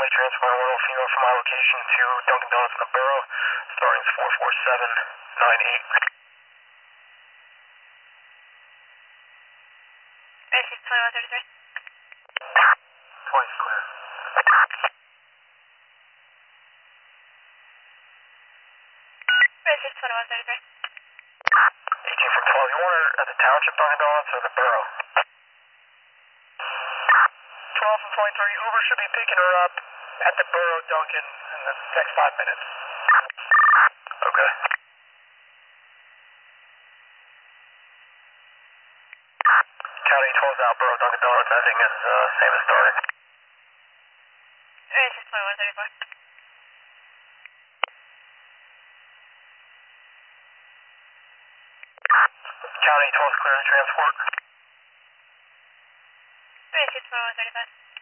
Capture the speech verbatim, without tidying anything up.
County transfer one oh female from my location to Dunkin' Donuts in the borough. Starting is four four seven nine eight. Basis twenty-one thirty-three. twenty's clear. Basis twenty-one thirty-three. eighteen from twelve. You want her at the Township Dunkin' Donuts or the borough? twelve from twenty-three. Uber should be picking her up at the borough Dunkin' in the next five minutes. Okay. County twelve's out, borough Dunkin' Donuts. Everything is uh, same as starting. Basis twenty-one thirty-four. County twelve's clear to transport. Basis twenty-one thirty-five.